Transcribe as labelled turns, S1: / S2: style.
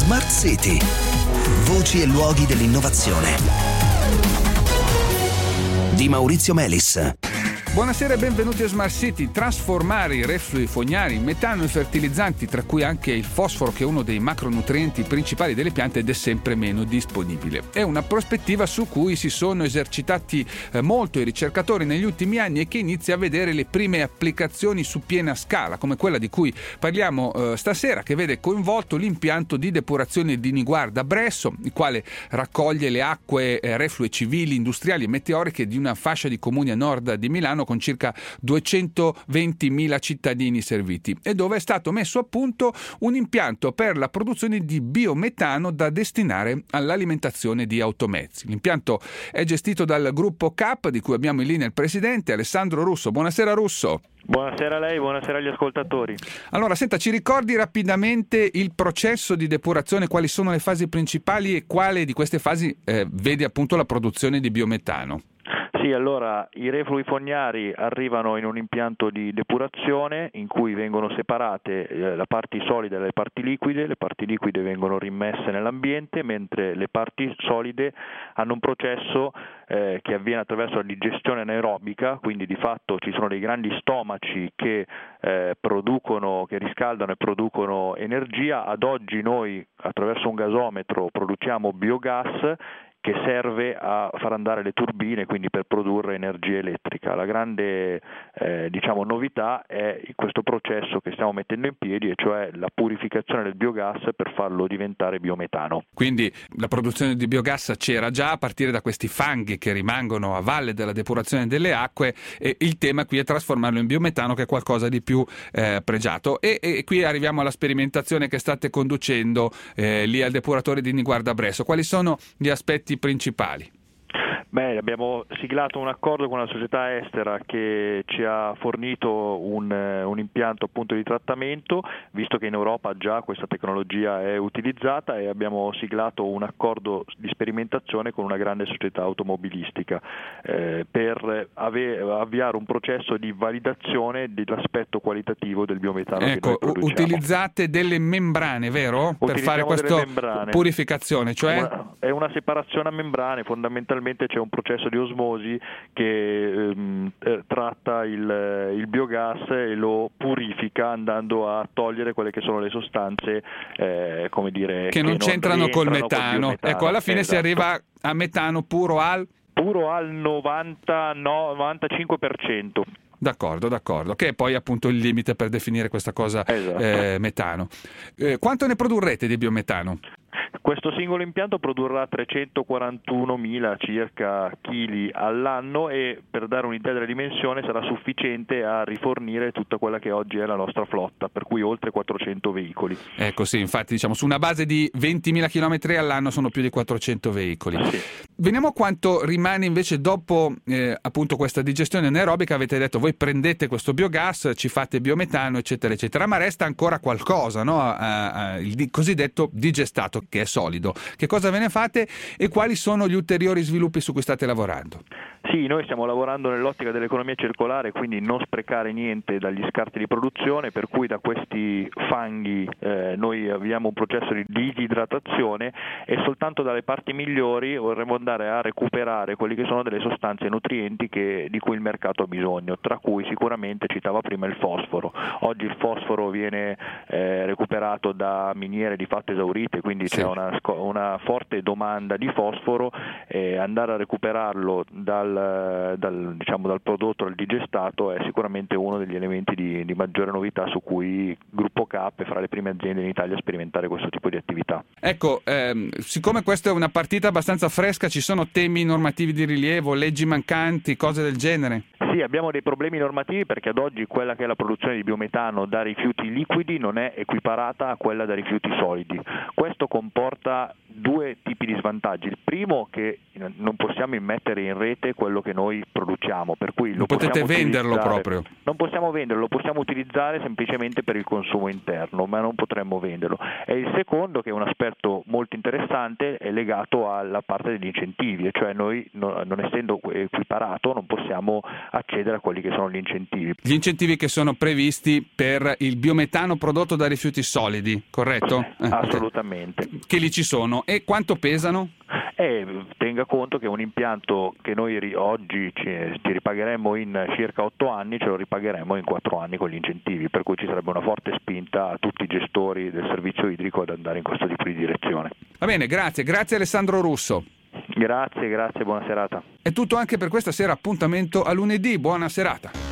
S1: Smart City. Voci e luoghi dell'innovazione. Di Maurizio Melis.
S2: Buonasera e benvenuti a Smart City. Trasformare i reflui fognari in metano e fertilizzanti, tra cui anche il fosforo, che è uno dei macronutrienti principali delle piante ed è sempre meno disponibile. È una prospettiva su cui si sono esercitati molto i ricercatori negli ultimi anni e che inizia a vedere le prime applicazioni su piena scala, come quella di cui parliamo stasera, che vede coinvolto l'impianto di depurazione di Niguarda Bresso, il quale raccoglie le acque reflue civili, industriali e meteoriche di una fascia di comuni a nord di Milano con circa 220.000 cittadini serviti, e dove è stato messo a punto un impianto per la produzione di biometano da destinare all'alimentazione di automezzi. L'impianto è gestito dal gruppo CAP, di cui abbiamo in linea il presidente Alessandro Russo. Buonasera Russo.
S3: Buonasera a lei, buonasera agli ascoltatori.
S2: Allora, senta, ci ricordi rapidamente il processo di depurazione, quali sono le fasi principali e quale di queste fasi vede appunto la produzione di biometano?
S3: Sì, allora i reflui fognari arrivano in un impianto di depurazione in cui vengono separate le parti solide dalle parti liquide. Le parti liquide vengono rimesse nell'ambiente, mentre le parti solide hanno un processo che avviene attraverso la digestione anaerobica, quindi di fatto ci sono dei grandi stomaci che riscaldano e producono energia. Ad oggi noi attraverso un gasometro produciamo biogas che serve a far andare le turbine, quindi per produrre energia elettrica. La grande novità è questo processo che stiamo mettendo in piedi, e cioè la purificazione del biogas per farlo diventare biometano.
S2: Quindi la produzione di biogas c'era già a partire da questi fanghi che rimangono a valle della depurazione delle acque, e il tema qui è trasformarlo in biometano, che è qualcosa di più pregiato. E qui arriviamo alla sperimentazione che state conducendo lì al depuratore di Niguarda Bresso. Quali sono gli aspetti principali?
S3: Beh, abbiamo siglato un accordo con una società estera che ci ha fornito un impianto appunto di trattamento, visto che in Europa già questa tecnologia è utilizzata, e abbiamo siglato un accordo di sperimentazione con una grande società automobilistica per avviare un processo di validazione dell'aspetto qualitativo del biometano.
S2: Ecco,
S3: che noi produciamo.
S2: Utilizzate delle membrane, vero? Per fare questa purificazione, cioè?
S3: È una separazione a membrane, fondamentalmente c'è un processo di osmosi che tratta il biogas e lo purifica, andando a togliere quelle che sono le sostanze
S2: che non c'entrano col metano. Ecco, alla fine si arriva a metano puro al 95%. D'accordo, che è poi appunto il limite per definire questa cosa.
S3: Esatto.
S2: Metano. Quanto ne produrrete di biometano?
S3: Questo singolo impianto produrrà 341.000 circa chili all'anno, e per dare un'idea della dimensione sarà sufficiente a rifornire tutta quella che oggi è la nostra flotta, per cui oltre 400 veicoli.
S2: Ecco, sì, infatti diciamo su una base di 20.000 chilometri all'anno sono più di 400 veicoli.
S3: Sì.
S2: Veniamo a quanto rimane invece dopo appunto questa digestione anaerobica. Avete detto voi prendete questo biogas, ci fate biometano eccetera eccetera, ma resta ancora qualcosa, no? Il cosiddetto digestato, che è solido. Che cosa ve ne fate e quali sono gli ulteriori sviluppi su cui state lavorando?
S3: Sì, noi stiamo lavorando nell'ottica dell'economia circolare, quindi non sprecare niente dagli scarti di produzione, per cui da questi fanghi noi avviamo un processo di disidratazione, e soltanto dalle parti migliori vorremmo andare a recuperare quelli che sono delle sostanze nutrienti di cui il mercato ha bisogno, tra cui sicuramente citava prima il fosforo. Oggi il fosforo viene recuperato da miniere di fatto esaurite, quindi c'è una forte domanda di fosforo, andare a recuperarlo dal prodotto, dal digestato, è sicuramente uno degli elementi di maggiore novità su cui il Gruppo CAP è fra le prime aziende in Italia a sperimentare questo tipo di attività.
S2: Ecco, siccome questa è una partita abbastanza fresca, ci sono temi normativi di rilievo, leggi mancanti, cose del genere?
S3: Sì, abbiamo dei problemi normativi perché ad oggi quella che è la produzione di biometano da rifiuti liquidi non è equiparata a quella da rifiuti solidi. Questo comporta due tipi di svantaggi. Il primo, che non possiamo immettere in rete quello che noi produciamo, per cui
S2: non potete venderlo proprio.
S3: Non possiamo venderlo, lo possiamo utilizzare semplicemente per il consumo interno, ma non potremmo venderlo. E il secondo, che è un aspetto molto interessante, è legato alla parte degli incentivi, e cioè noi non essendo equiparato non possiamo accedere a quelli che sono gli incentivi.
S2: Gli incentivi che sono previsti per il biometano prodotto da rifiuti solidi, corretto?
S3: Assolutamente.
S2: Che lì ci sono. E quanto pesano?
S3: Tenga conto che un impianto che noi oggi ci ripagheremmo in circa 8 anni, ce lo ripagheremo in 4 anni con gli incentivi, per cui ci sarebbe una forte spinta a tutti i gestori del servizio idrico ad andare in questo tipo di direzione.
S2: Va bene, grazie Alessandro Russo.
S3: Grazie, buona serata.
S2: È tutto anche per questa sera, appuntamento a lunedì, buona serata.